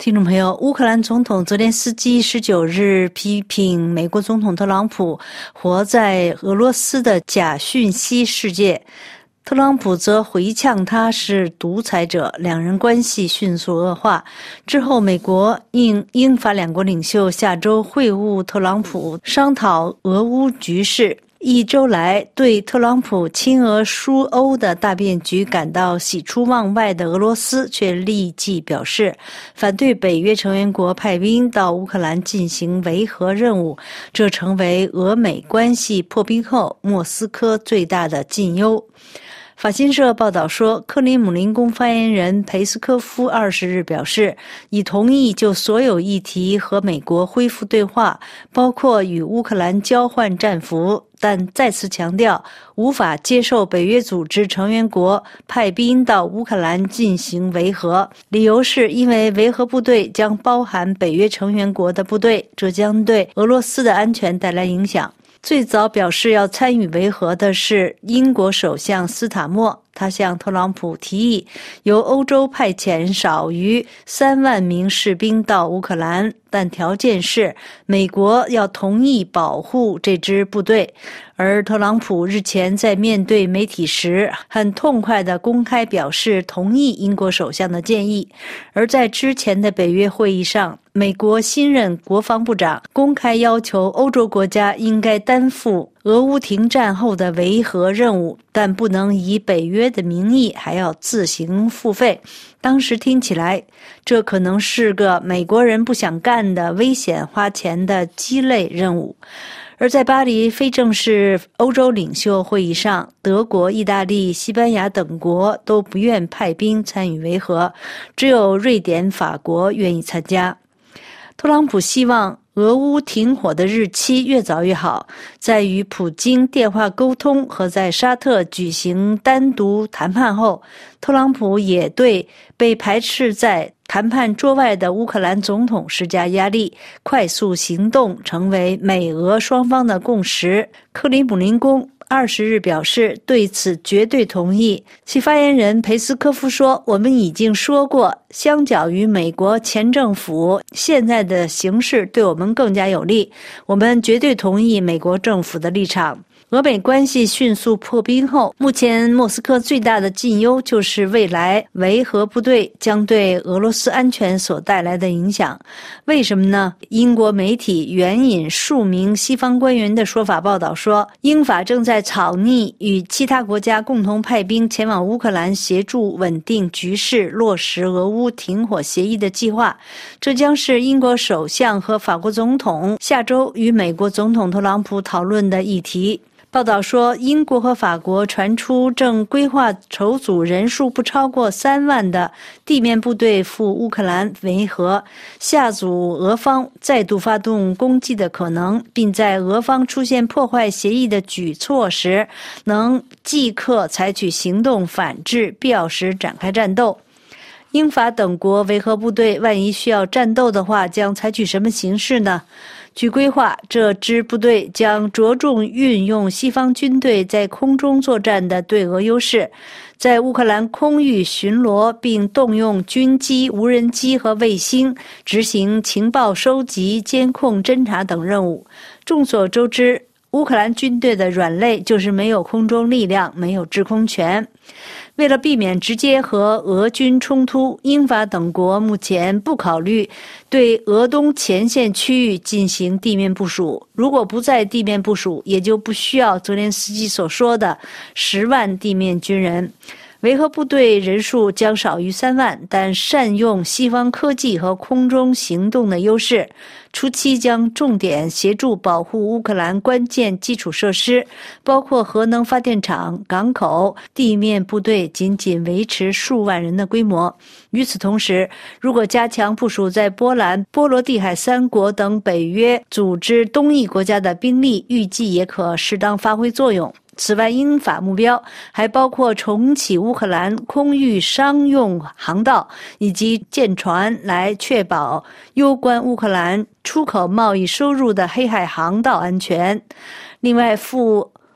听众朋友，乌克兰总统泽连斯基19日批评美国总统特朗普活在俄罗斯的假讯息世界，特朗普则回呛他是独裁者，两人关系迅速恶化。之后，美国英法两国领袖下周会晤特朗普，商讨俄乌局势。一周来，对特朗普亲俄疏欧的大变局感到喜出望外的俄罗斯却立即表示，反对北约成员国派兵到乌克兰进行维和任务，这成为俄美关系破冰后莫斯科最大的禁忧。法新社报道说，克里姆林宫发言人佩斯科夫20日表示，已同意就所有议题和美国恢复对话，包括与乌克兰交换战俘，但再次强调无法接受北约组织成员国派兵到乌克兰进行维和，理由是因为维和部队将包含北约成员国的部队，这将对俄罗斯的安全带来影响。最早表示要参与维和的是英国首相斯塔默，他向特朗普提议由欧洲派遣少于3万名士兵到乌克兰，但条件是美国要同意保护这支部队。而特朗普日前在面对媒体时很痛快地公开表示同意英国首相的建议。而在之前的北约会议上，美国新任国防部长公开要求欧洲国家应该担负俄乌停战后的维和任务，但不能以北约的名义还要自行付费。当时听起来，这可能是个美国人不想干的危险花钱的鸡肋任务。而在巴黎非正式欧洲领袖会议上，德国、意大利、西班牙等国都不愿派兵参与维和，只有瑞典、法国愿意参加。特朗普希望俄乌停火的日期越早越好，在与普京电话沟通和在沙特举行单独谈判后，特朗普也对被排斥在谈判桌外的乌克兰总统施加压力，快速行动成为美俄双方的共识。克里姆林宫20日表示对此绝对同意。其发言人佩斯科夫说，我们已经说过，相较于美国前政府，现在的形势对我们更加有利，我们绝对同意美国政府的立场。俄美关系迅速破冰后，目前莫斯科最大的禁忧就是未来维和部队将对俄罗斯安全所带来的影响。为什么呢？英国媒体援引数名西方官员的说法报道说，英法正在草拟与其他国家共同派兵前往乌克兰协助稳定局势、落实俄乌停火协议的计划。这将是英国首相和法国总统下周与美国总统特朗普讨论的议题。报道说，英国和法国传出正规划筹组人数不超过3万的地面部队赴乌克兰维和，吓阻俄方再度发动攻击的可能，并在俄方出现破坏协议的举措时，能即刻采取行动反制，必要时展开战斗。英法等国维和部队万一需要战斗的话，将采取什么形式呢？据规划，这支部队将着重运用西方军队在空中作战的对俄优势，在乌克兰空域巡逻，并动用军机、无人机和卫星执行情报收集、监控、侦察等任务。众所周知，乌克兰军队的软肋就是没有空中力量，没有制空权。为了避免直接和俄军冲突，英法等国目前不考虑对俄东前线区域进行地面部署。如果不在地面部署，也就不需要泽连斯基所说的10万地面军人。维和部队人数将少于3万，但善用西方科技和空中行动的优势，初期将重点协助保护乌克兰关键基础设施，包括核能发电厂、港口。地面部队仅维持数万人的规模。与此同时，如果加强部署在波兰、波罗的海3国等北约组织东翼国家的兵力，预计也可适当发挥作用。此外，英法目标还包括重启乌克兰空域商用航道，以及建船来确保攸关乌克兰出口贸易收入的黑海航道安全。另外，赴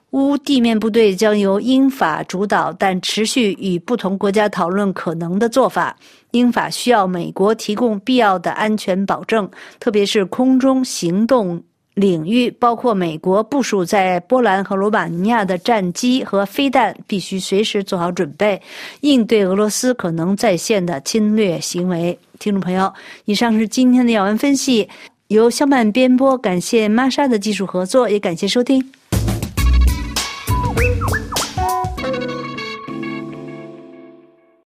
乌地面部队将由英法主导，但持续与不同国家讨论可能的做法。英法需要美国提供必要的安全保证，特别是空中行动领域，包括美国部署在波兰和罗马尼亚的战机和飞弹必须随时做好准备，应对俄罗斯可能再现的侵略行为。听众朋友，以上是今天的要闻分析，由肖曼编播，感谢玛莎的技术合作，也感谢收听。